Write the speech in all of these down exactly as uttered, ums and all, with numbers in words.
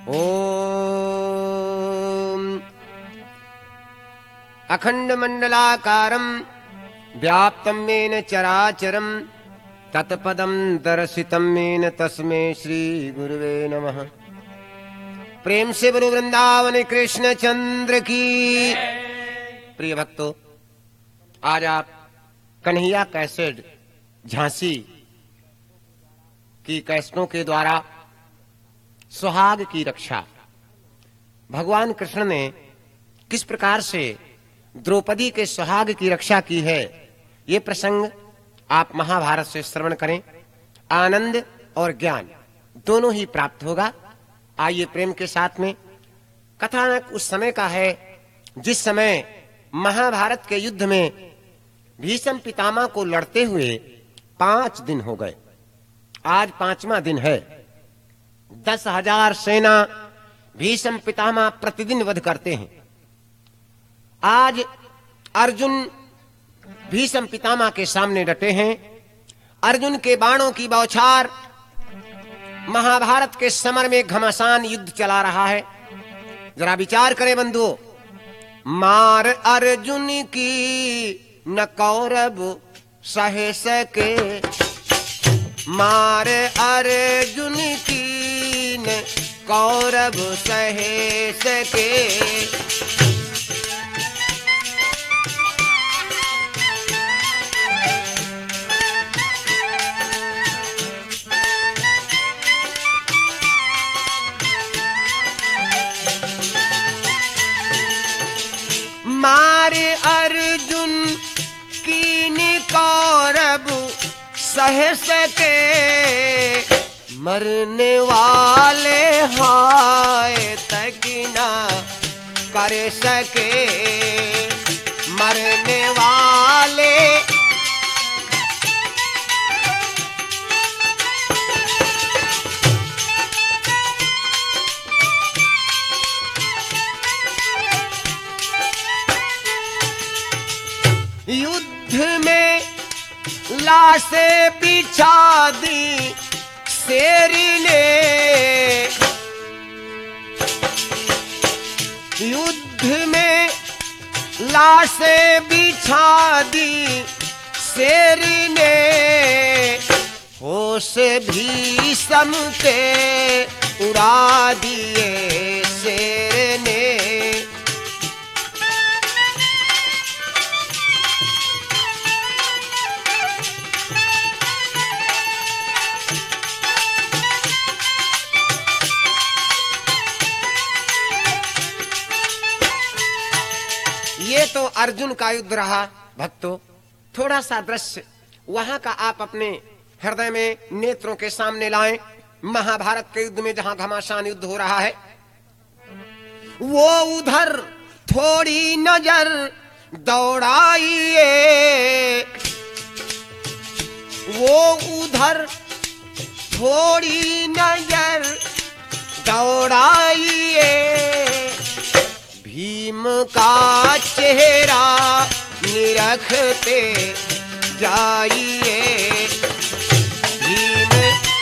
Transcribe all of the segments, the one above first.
ओम अखंड मंडलाकारं व्याप्तं येन चराचरं तत्पदं दर्शितं येन तस्मै श्री गुरुवे नमः। प्रेम से बोलो वृंदावन कृष्ण चंद्र की। प्रिय भक्तों, आज आप कन्हैया कैसेट झांसी की कैसेटों के द्वारा सुहाग की रक्षा, भगवान कृष्ण ने किस प्रकार से द्रौपदी के सुहाग की रक्षा की है, ये प्रसंग आप महाभारत से श्रवण करें। आनंद और ज्ञान दोनों ही प्राप्त होगा। आइए प्रेम के साथ में। कथानक उस समय का है जिस समय महाभारत के युद्ध में भीष्म पितामह को लड़ते हुए पांच दिन हो गए। आज पांचवा दिन है। दस हजार सेना भीष्म पितामह प्रतिदिन वध करते हैं। आज अर्जुन भीष्म पितामह के सामने डटे हैं। अर्जुन के बाणों की बौछार महाभारत के समर में घमासान युद्ध चला रहा है। जरा विचार करें बंधुओं, मार अर्जुन की न कौरव सह सके, मार अर्जुन की न कौरव सह सके। मारे अर्जुन कीन कौरव सह सके, मरने वाले हाय तक ना कर सके, मरने वाले युद्ध में लाशें बिछा दी शेर ने, युद्ध में लाशें बिछा दी शेर ने, होश भीष्म के उड़ा दिए शेर ने। ये तो अर्जुन का युद्ध रहा। भक्तों, थोड़ा सा दृश्य वहां का आप अपने हृदय में नेत्रों के सामने लाएं। महाभारत के युद्ध में जहां घमासान युद्ध हो रहा है, वो उधर थोड़ी नजर दौड़ाइए, वो उधर थोड़ी नजर दौड़ाइए, भीम का चेहरा निरखते जाइए। भीम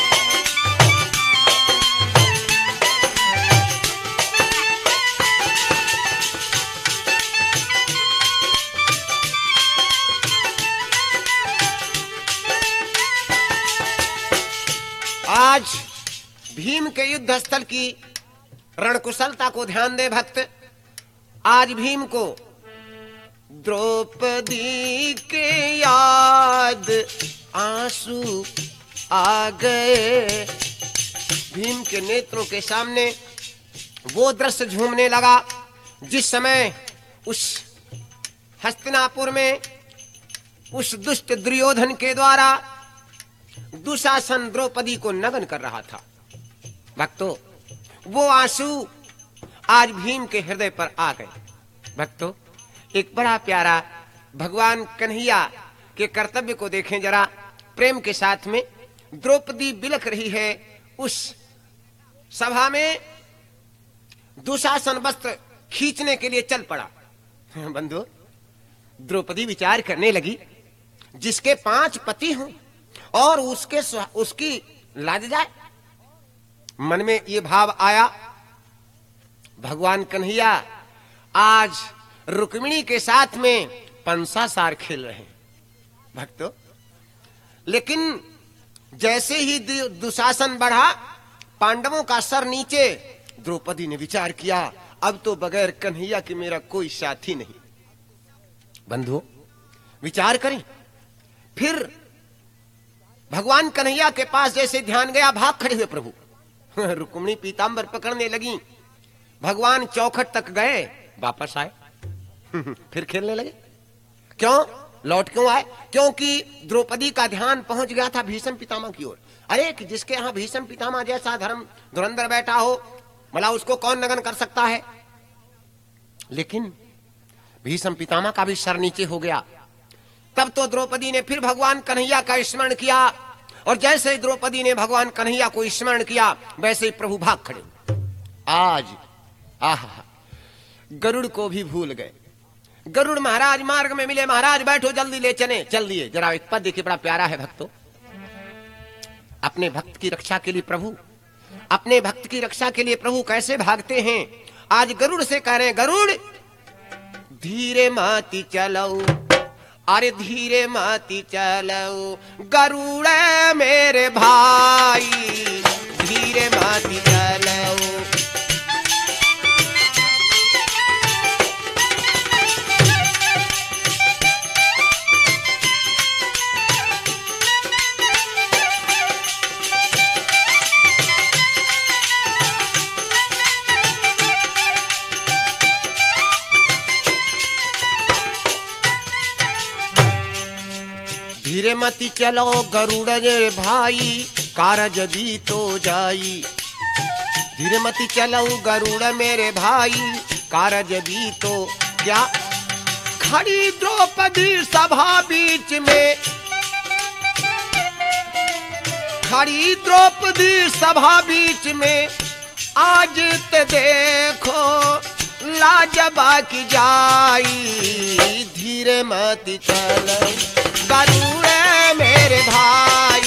आज भीम के युद्ध स्थल की रणकुशलता को ध्यान दे भक्त। आज भीम को द्रौपदी के याद आंसू आ गए। भीम के नेत्रों के सामने वो दृश्य झूमने लगा जिस समय उस हस्तिनापुर में उस दुष्ट दुर्योधन के द्वारा दुशासन द्रौपदी को नग्न कर रहा था। भक्तों, वो आंसू आज भीम के हृदय पर आ गए। भक्तों, एक बड़ा प्यारा भगवान कन्हैया के कर्तव्य को देखें जरा प्रेम के साथ में। द्रौपदी बिलख रही है। उस सभा में दुशासन वस्त्र खींचने के लिए चल पड़ा। बंधु, द्रौपदी विचार करने लगी, जिसके पांच पति हों और उसके उसकी लाज जाए। मन में ये भाव आया भगवान कन्हैया आज रुक्मिणी के साथ में पंसासार खेल रहे हैं भक्तों। लेकिन जैसे ही दुशासन बढ़ा, पांडवों का सर नीचे, द्रौपदी ने विचार किया अब तो बगैर कन्हैया के मेरा कोई साथी नहीं। बंधुओं विचार करें। फिर भगवान कन्हैया के पास जैसे ध्यान गया, भाग खड़े हुए प्रभु। रुक्मिणी पीतांबर पकड़ने लगी, भगवान चौखट तक गए, वापस आए। फिर खेलने लगे। क्यों लौट क्यों आए? क्योंकि द्रौपदी का ध्यान पहुंच गया था भीष्म पितामह की ओर। अरे कि जिसके यहाँ भीष्म पितामह जैसा धर्म धुरंधर बैठा हो, भला उसको कौन नगन कर सकता है। लेकिन भीष्म पितामह का भी सर नीचे हो गया। तब तो द्रौपदी ने फिर भगवान कन्हैया का स्मरण किया, और जैसे ही द्रौपदी ने भगवान कन्हैया को स्मरण किया, वैसे ही प्रभु भाग खड़े। आज आह गरुड़ को भी भूल गए। गरुड़ महाराज मार्ग में मिले, महाराज बैठो जल्दी ले चले। चल दिए। जरा एक पद देखिए, बड़ा प्यारा है भक्तों। अपने भक्त की रक्षा के लिए प्रभु, अपने भक्त की रक्षा के लिए प्रभु कैसे भागते हैं। आज गरुड़ से कह रहे हैं, गरुड़ धीरे माती चलो, अरे धीरे माती चलो, गरुड़ मेरे भाई धीरे माती चलो। धीरे मती चलो गरुड़ रे भाई, कारज दी तो जाई। धीरे मती चलो गरुड़ मेरे भाई, कारज दी तो क्या। खड़ी द्रौपदी सभा बीच में, खड़ी द्रौपदी सभा बीच में, आज ते देखो लाजबा की जाई। धीरे मती चलो गरुड़ मेरे भाई।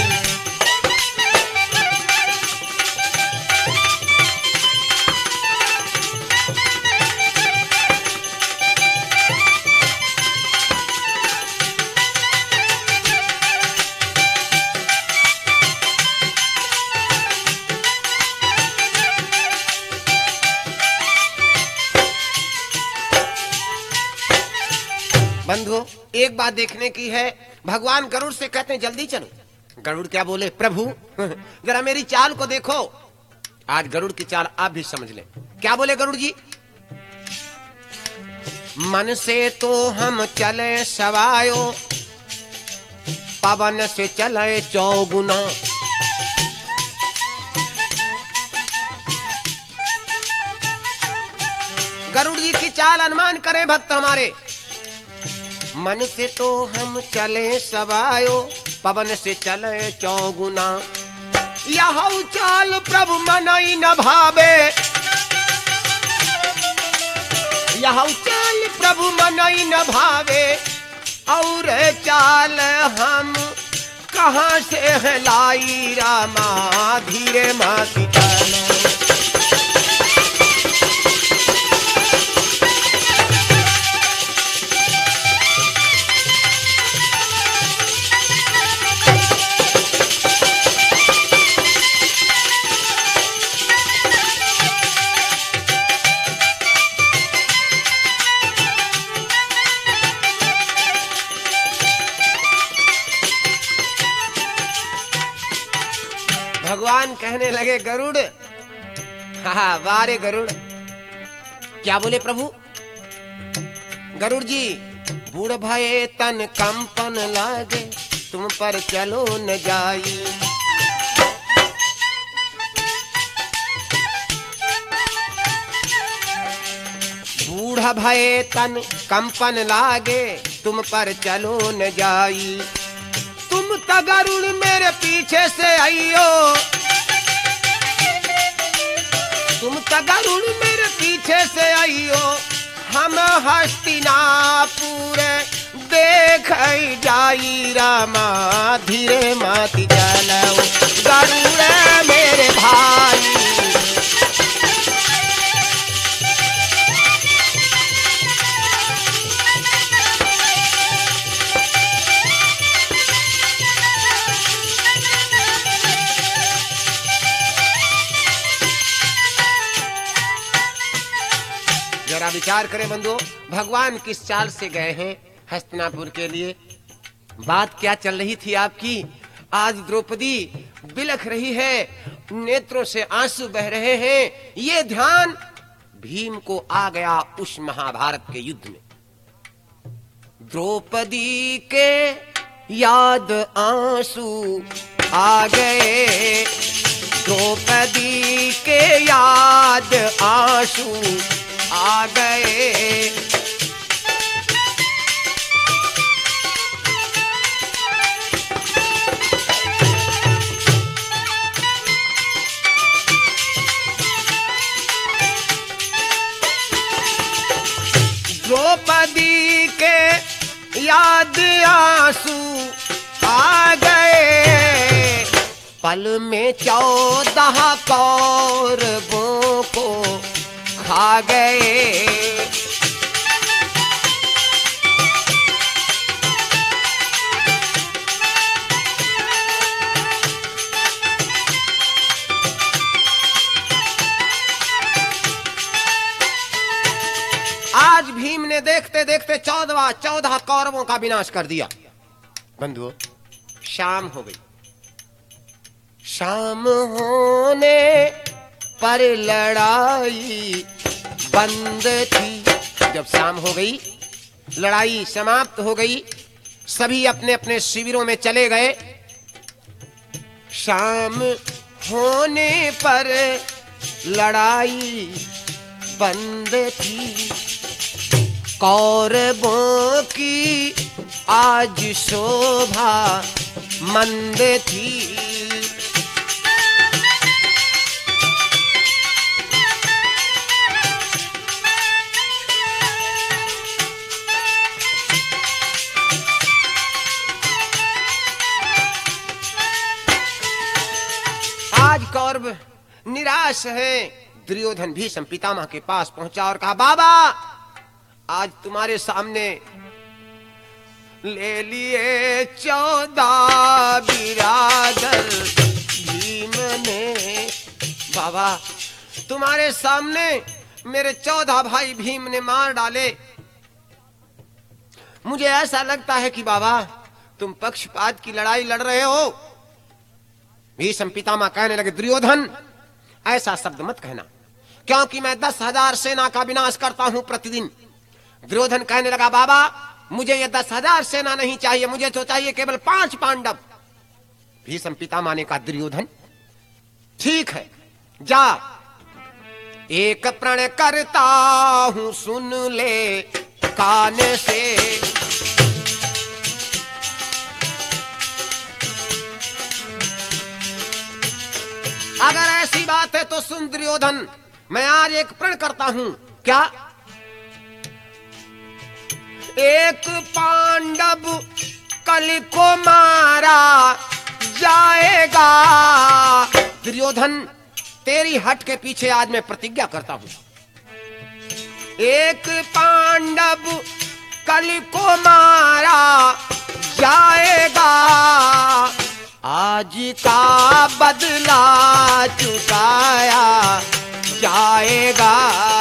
बंधुओं एक बात देखने की है, भगवान गरुड़ से कहते हैं जल्दी चलो। गरुड़ क्या बोले, प्रभु जरा मेरी चाल को देखो। आज गरुड़ की चाल आप भी समझ लें। क्या बोले गरुड़ जी, मन से तो हम चले सवायो, पवन से चले चौगुना। गरुड़ जी की चाल अनुमान करें भक्त हमारे। मन से तो हम चले सवायो, पवन से चले चौगुना। यह चाल प्रभु मनई न भावे, यह चाल प्रभु मनई न भावे। और चाल हम कहाँ से है लाई रामा, धीरे माती चलो। भगवान कहने लगे गरुड़, हाँ वारे गरुड़। क्या बोले प्रभु, गरुड़ जी बूढ़ भये तन कंपन लागे, तुम पर चलो न जाई। बूढ़ भये तन कंपन लागे, तुम पर चलो न जाई। तुम तो गरुड़ मेरे पीछे से आइयो, तुम तो गरुड़ मेरे पीछे से आइयो। हम हस्तिनापुर देख जाई रामा, धीरे माती चलो गरुड़ मेरे भाई। जरा विचार करें बंधुओं, भगवान किस चाल से गए हैं हस्तिनापुर के लिए। बात क्या चल रही थी आपकी। आज द्रौपदी बिलख रही है, नेत्रों से आंसू बह रहे हैं। ये ध्यान भीम को आ गया उस महाभारत के युद्ध में। द्रौपदी के याद आंसू आ गए, द्रौपदी के याद आंसू आ गए। द्रौपदी के याद आंसू आ गए, पल में चौदह कौरवों को खा गए। आज भीम ने देखते देखते चौदह चौदह कौरवों का विनाश कर दिया। बंधुओं, शाम हो गई। शाम होने पर लड़ाई बंद थी। जब शाम हो गई, लड़ाई समाप्त हो गई, सभी अपने अपने शिविरों में चले गए। शाम होने पर लड़ाई बंद थी, कौरवों की आज शोभा मंद थी। आज कौरव निराश हैं। दुर्योधन भीष्म पितामह के पास पहुंचा और कहा, बाबा आज तुम्हारे सामने ले लिए चौदह बिरादर भीम ने। बाबा तुम्हारे सामने मेरे चौदह भाई भीम ने मार डाले। मुझे ऐसा लगता है कि बाबा तुम पक्षपात की लड़ाई लड़ रहे हो। भीष्म पितामह कहने लगे, दुर्योधन ऐसा शब्द मत कहना, क्योंकि मैं दस हजार सेना का विनाश करता हूं प्रतिदिन। दुर्योधन कहने लगा, बाबा मुझे ये दस हजार सेना नहीं चाहिए, मुझे तो चाहिए केवल पांच पांडव। भीष्म पितामह ने कहा, दुर्योधन ठीक है, जा एक प्रण करता हूं, सुन ले कान से। अगर ऐसी बात है तो सुन दुर्योधन, मैं आज एक प्रण करता हूं। क्या? एक पांडव कल को मारा जाएगा। दुर्योधन तेरी हट के पीछे आज मैं प्रतिज्ञा करता हूं, एक पांडव कल को मारा जाएगा। आज का बदला चुकाया जाएगा।